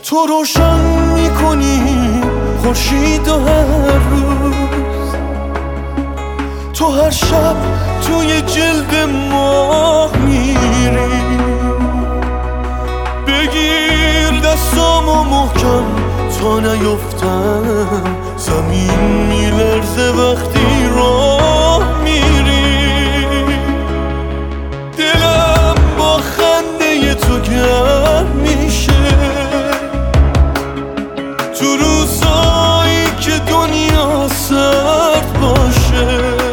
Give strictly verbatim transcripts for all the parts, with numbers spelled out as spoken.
تو روشن میکنی خورشید و هر روز، تو هر شب توی جلد ماه میری. بگیر دستامو محکم تا نیفتم، زمین میلرزه وقتی راه میری. دلم با خنده تو گرم میشه تو روزایی که دنیا سرد باشه.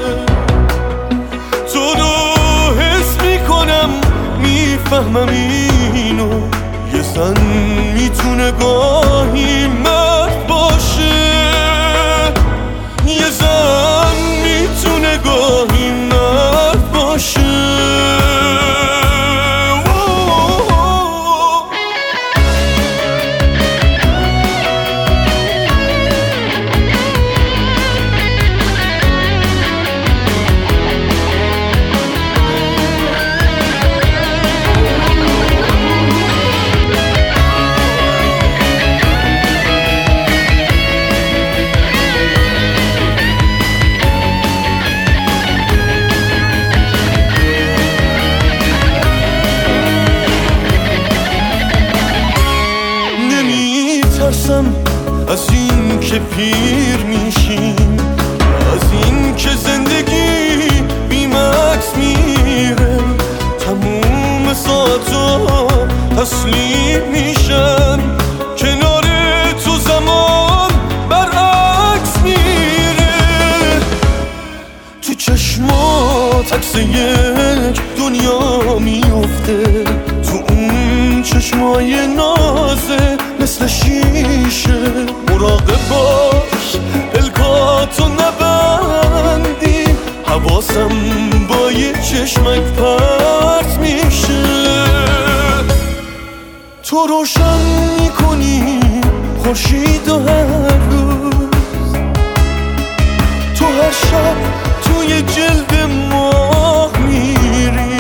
تو رو حس میکنم میفهمم اینو، یه زن میتونه گاهی مرد باشه، یه زن میتونه گاهی مرد باشه. از این که پیر میشیم، از این که زندگی بی مکس میره، تموم ساعتا تسلیم میشن، کنار تو زمان برعکس میره. تو چشمات عکس یک دنیا میفته، تو اون چشمای نازه مثل شیشه. مراقب باش پلکاتو نبندی، حواسم با یه چشمک پرت میشه. تو روشن میکنی خورشید و هر روز، تو هر شب توی جلد ماه میری.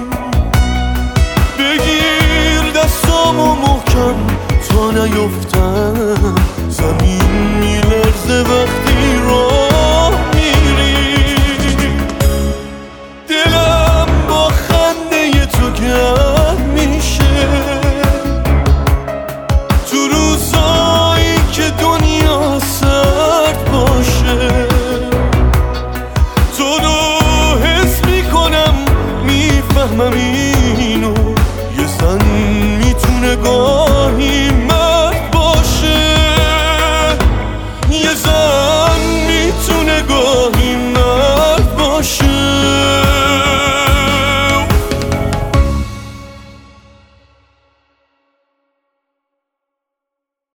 بگیر دستامو محکم تا نیفتم، زمین میلرزه وقتی راه